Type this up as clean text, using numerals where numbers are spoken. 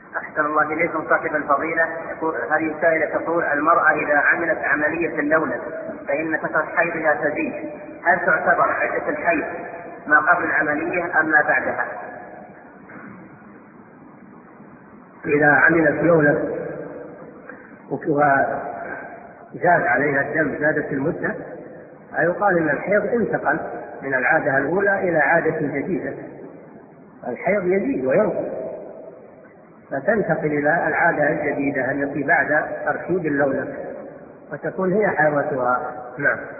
أحسن الله إليكم صاحب الفضيلة. هذه السائلة تقول: المرأة إذا عملت عملية اللولب فإن فترة حيضها تزيد، هل تعتبر عدة الحيض ما قبل العملية أم ما بعدها؟ إذا عملت لولب وزاد عليها الدم، زادت المدة، يقال إن الحيض انتقل من العادة الأولى إلى عادة جديدة. الحيض يزيد وينقص، فتنتقل إلى العادة الجديدة التي بعد ترشيد اللولب، وتكون هي حيضتها. نعم.